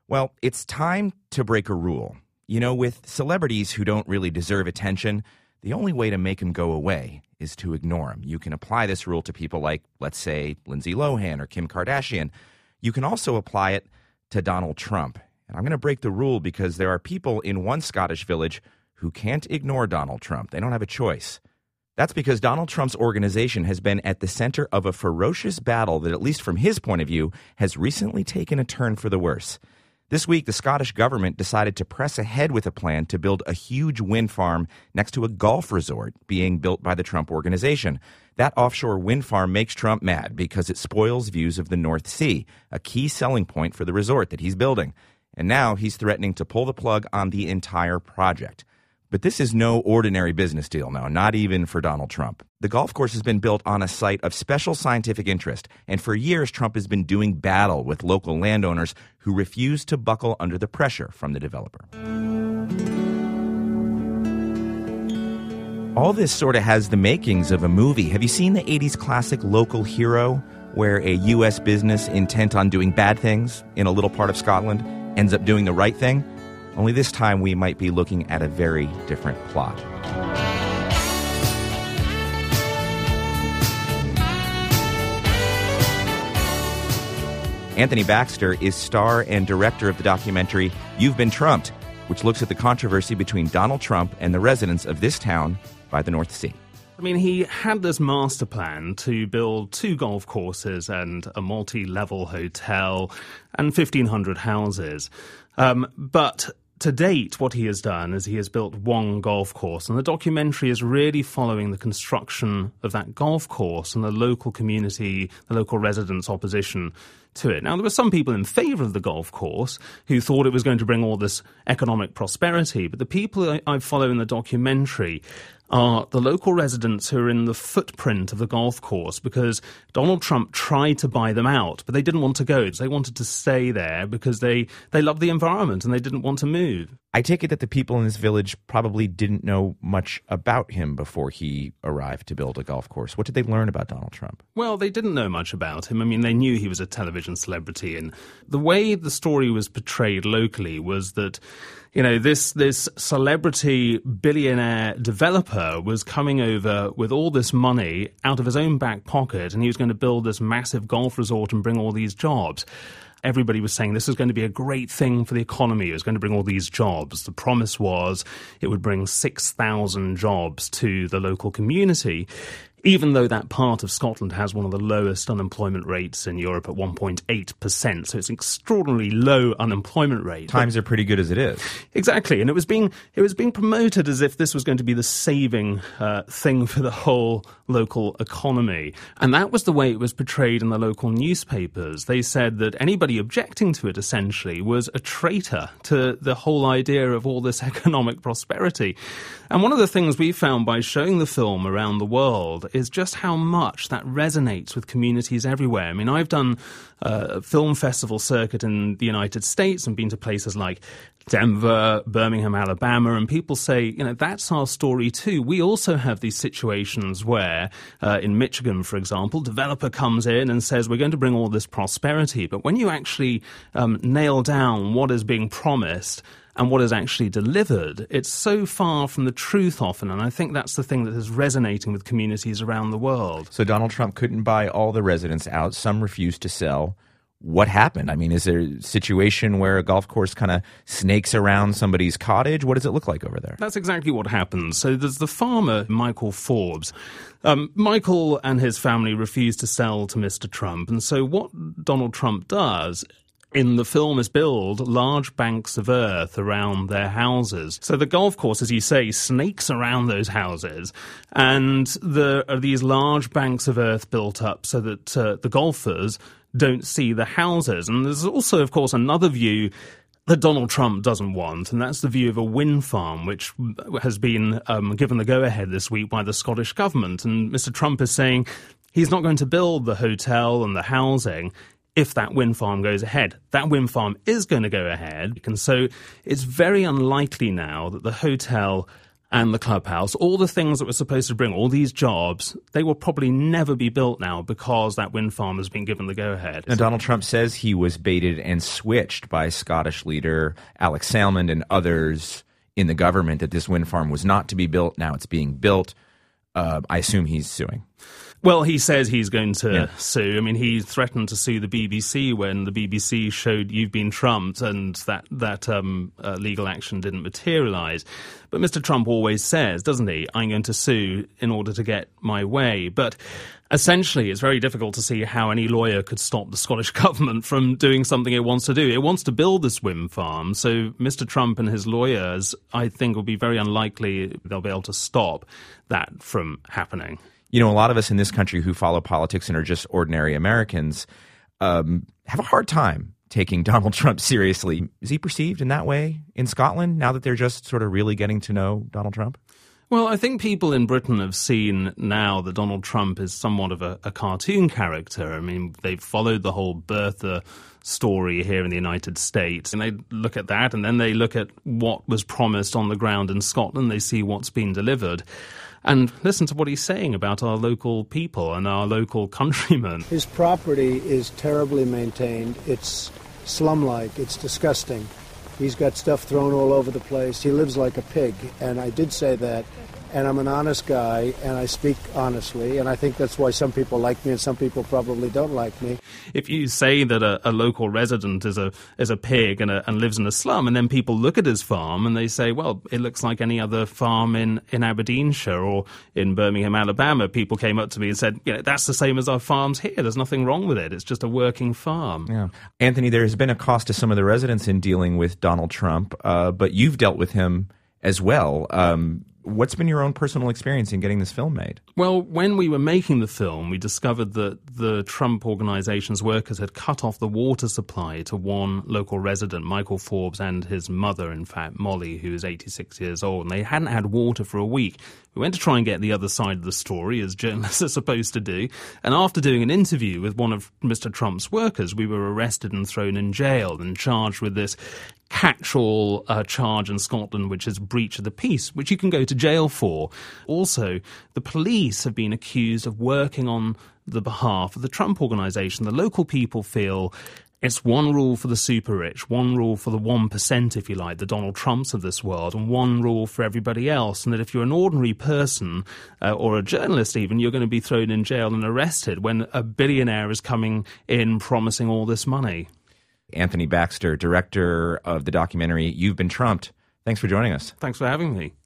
Well, it's time to break a rule. You know, with celebrities who don't really deserve attention, the only way to make them go away is to ignore them. You can apply this rule to people like, let's say, Lindsay Lohan or Kim Kardashian. You can also apply it to Donald Trump. And I'm going to break the rule because there are people in one Scottish village who can't ignore Donald Trump. They don't have a choice. That's because Donald Trump's organization has been at the center of a ferocious battle that, at least from his point of view, has recently taken a turn for the worse. This week, the Scottish government decided to press ahead with a plan to build a huge wind farm next to a golf resort being built by the Trump organization. That offshore wind farm makes Trump mad because it spoils views of the North Sea, a key selling point for the resort that he's building. And now he's threatening to pull the plug on the entire project. But this is no ordinary business deal now, not even for Donald Trump. The golf course has been built on a site of special scientific interest, and for years Trump has been doing battle with local landowners who refuse to buckle under the pressure from the developer. All this sort of has the makings of a movie. Have you seen the 80s classic Local Hero, where a U.S. business intent on doing bad things in a little part of Scotland ends up doing the right thing? Only this time we might be looking at a very different plot. Anthony Baxter is star and director of the documentary You've Been Trumped, which looks at the controversy between Donald Trump and the residents of this town by the North Sea. I mean, he had this master plan to build 2 golf courses and a multi-level hotel and 1,500 houses. But to date, what he has done is he has built 1 golf course, and the documentary is really following the construction of that golf course and the local community, the local residents' opposition to it. Now, there were some people in favour of the golf course who thought it was going to bring all this economic prosperity, but the people I follow in the documentary are the local residents who are in the footprint of the golf course because Donald Trump tried to buy them out, but they didn't want to go. They wanted to stay there because they loved the environment and they didn't want to move. I take it that the people in this village probably didn't know much about him before he arrived to build a golf course. What did they learn about Donald Trump? Well, they didn't know much about him. I mean, they knew he was a television celebrity, and the way the story was portrayed locally was that, you know, this celebrity billionaire developer was coming over with all this money out of his own back pocket, and he was going to build this massive golf resort and bring all these jobs. Everybody was saying this was going to be a great thing for the economy. It was going to bring all these jobs. The promise was it would bring 6,000 jobs to the local community, even though that part of Scotland has one of the lowest unemployment rates in Europe at 1.8%. So it's an extraordinarily low unemployment rate. Times are pretty good as it is. Exactly. And it was being promoted as if this was going to be the saving thing for the whole local economy. And that was the way it was portrayed in the local newspapers. They said that anybody objecting to it essentially was a traitor to the whole idea of all this economic prosperity. And one of the things we found by showing the film around the world is just how much that resonates with communities everywhere. I mean, I've done a film festival circuit in the United States and been to places like Denver, Birmingham, Alabama, and people say, you know, that's our story too. We also have these situations where, in Michigan, for example, developer comes in and says, we're going to bring all this prosperity. But when you actually nail down what is being promised and what is actually delivered, it's so far from the truth often, and I think that's the thing that is resonating with communities around the world. So Donald Trump couldn't buy all the residents out. Some refused to sell. What happened? I mean, is there a situation where a golf course kind of snakes around somebody's cottage? What does it look like over there? That's exactly what happens. So there's the farmer, Michael Forbes. Michael and his family refused to sell to Mr. Trump, and so what Donald Trump does in the film is build large banks of earth around their houses. So the golf course, as you say, snakes around those houses, and there are these large banks of earth built up so that the golfers don't see the houses. And there's also, of course, another view that Donald Trump doesn't want, and that's the view of a wind farm, which has been given the go-ahead this week by the Scottish government. And Mr. Trump is saying he's not going to build the hotel and the housing if that wind farm goes ahead. That wind farm is going to go ahead, and so it's very unlikely now that the hotel and the clubhouse, all the things that were supposed to bring all these jobs, they will probably never be built now because that wind farm has been given the go-ahead. Now, Donald Trump says he was baited and switched by Scottish leader Alex Salmond and others in the government that this wind farm was not to be built. Now it's being built. I assume he's suing. Well, he says he's going to sue. I mean, he threatened to sue the BBC when the BBC showed You've Been Trumped, and that legal action didn't materialise. But Mr. Trump always says, doesn't he, I'm going to sue in order to get my way. But essentially, it's very difficult to see how any lawyer could stop the Scottish government from doing something it wants to do. It wants to build this wind farm, so Mr. Trump and his lawyers, I think, will be very unlikely they'll be able to stop that from happening. You know, a lot of us in this country who follow politics and are just ordinary Americans have a hard time taking Donald Trump seriously. Is he perceived in that way in Scotland now that they're just sort of really getting to know Donald Trump? Well, I think people in Britain have seen now that Donald Trump is somewhat of a cartoon character. I mean, they've followed the whole Bertha story here in the United States, and they look at that, and then they look at what was promised on the ground in Scotland. They see what's been delivered. And listen to what he's saying about our local people and our local countrymen. His property is terribly maintained. It's slum-like. It's disgusting. He's got stuff thrown all over the place. He lives like a pig. And I did say that. And I'm an honest guy, and I speak honestly, and I think that's why some people like me and some people probably don't like me. If you say that a local resident is a pig and lives in a slum, and then people look at his farm and they say, well, it looks like any other farm in Aberdeenshire or in Birmingham, Alabama, people came up to me and said, that's the same as our farms here. There's nothing wrong with it. It's just a working farm. Yeah. Anthony, there has been a cost to some of the residents in dealing with Donald Trump, but you've dealt with him as well. What's been your own personal experience in getting this film made? Well, when we were making the film, we discovered that the Trump Organization's workers had cut off the water supply to one local resident, Michael Forbes, and his mother, in fact, Molly, who is 86 years old, and they hadn't had water for a week. We went to try and get the other side of the story, as journalists are supposed to do, and after doing an interview with one of Mr. Trump's workers, we were arrested and thrown in jail and charged with this catch-all charge in Scotland, which is breach of the peace, which you can go to jail for. Also, the police have been accused of working on the behalf of the Trump Organization. The local people feel it's one rule for the super rich, one rule for the 1%, if you like, the Donald Trumps of this world, and one rule for everybody else, and that if you're an ordinary person or a journalist even, you're going to be thrown in jail and arrested when a billionaire is coming in promising all this money. Anthony Baxter, director of the documentary You've Been Trumped. Thanks for joining us. Thanks for having me.